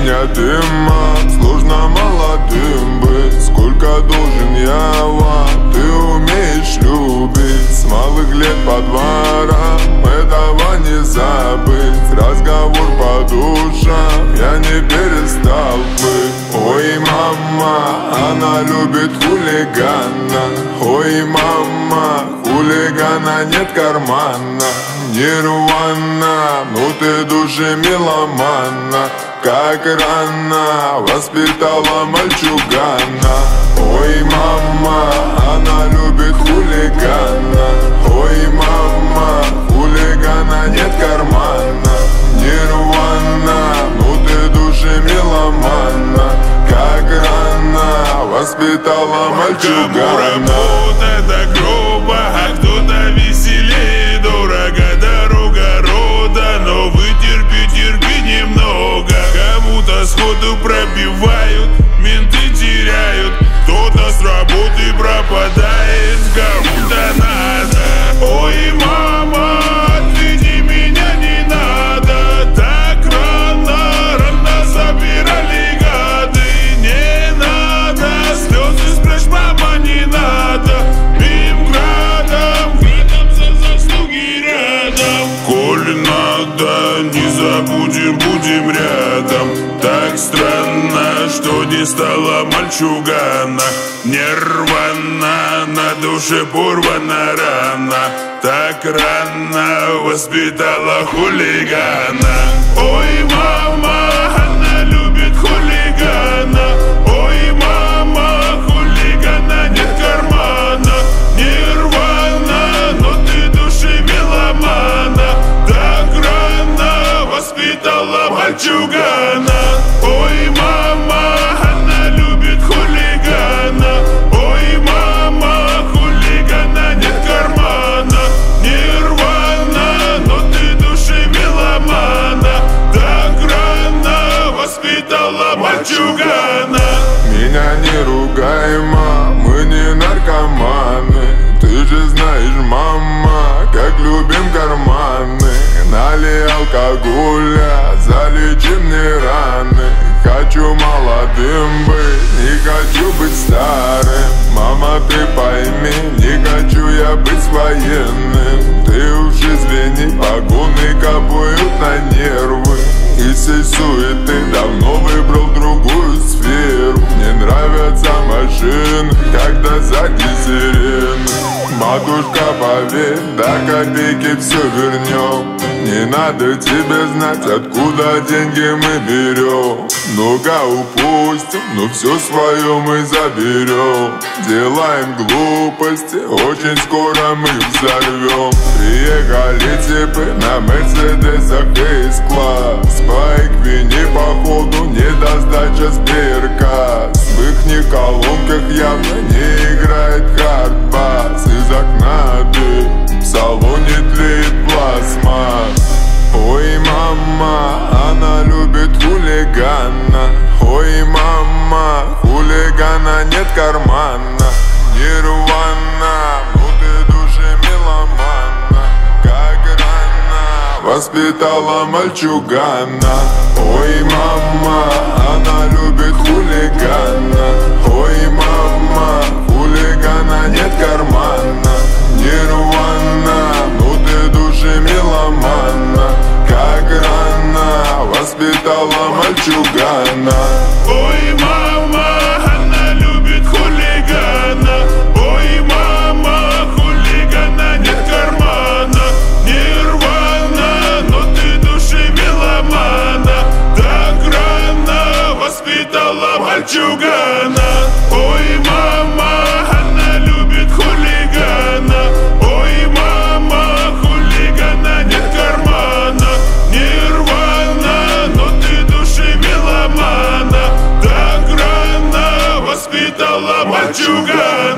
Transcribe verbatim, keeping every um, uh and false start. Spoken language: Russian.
меня дыма, сложно молодым быть. Сколько должен я вам, ты умеешь любить. С малых лет по дворам, этого не забыть. Разговор по душам, я не перестал быть. Ой, мама, она любит хулигана. Ой, мама, хулигана нет кармана. Нирвана, ну ты души меломана. Как рано воспитала мальчугана. Ой, мама, она любит хулигана. Ой, мама, хулигана нет кармана. Нирвана, ну ты души меломана. Как рано воспитала мальчугана. Кому работа так грубо, а кто-то веселее. Дорого дорога рода, но вы терпи, терпи немного. Кому-то сходу пробивают, менты теряют. Кто-то с работы пропадает, кому-то надо. Ой, мама, отведи меня, не надо. Так рано, рано собирали гады. Не надо, слезы спрячь, мама, не надо. Бим градом, градом за заслуги рядом. Коль надо, не забудем, будем рядом. Так странно, что не стало мальчугана. Нервана, на душе порвана рана. Так рано воспитала хулигана. Ой, мама, она любит хулигана. Ой, мама, хулигана нет кармана. Нирвана, но ты души меломана. Так рано воспитала мальчугана. Ой, мама, она любит хулигана. Ой, мама, хулигана нет кармана. Нирвана, но ты души меломана. Так рано воспитала мальчугана. Меня не ругай, мам, мы не наркоманы. Ты же знаешь, мама, как любим карманы. Налей алкоголя, залечи мне раны. Хочу молодым быть, не хочу быть старым. Мама, ты пойми, не хочу я быть военным. Ты уж извини, погоны капают на нервы. Из всей суеты давно выбрал другую сферу. Мне нравятся машины, когда сзади сирены. Матушка, поверь, до копейки все вернем. Не надо тебе знать, откуда деньги мы берем. Много упустим, но все свое мы заберем. Делаем глупости, очень скоро мы взорвем. Приехали типы на мерседесах С-класс. По Эквине походу недостача Сберкас. В ихних колонках явно не играет хардбас. Из окна дым, в салоне тлеет пластмасс. Ой, мама, она любит хулигана. Ой, мама, хулигана нет кармана. Нирвана, ну ты души меломана. Как рано воспитала мальчугана. Ой, мама, она любит хулигана. Ой, мама, хулигана нет кармана. Нирвана, ну ты души меломана. Как рано воспитала мальчугана. Ой, мама, она любит хулигана. Ой, мама, хулигана нет кармана. Нирвана, но ты души меломана. Так рано воспитала мальчугана. Ой, мама, она любит хулигана. Ой, мама, хулигана нет кармана. Нирвана, но ты души меломана. Так рано воспитала мальчугана.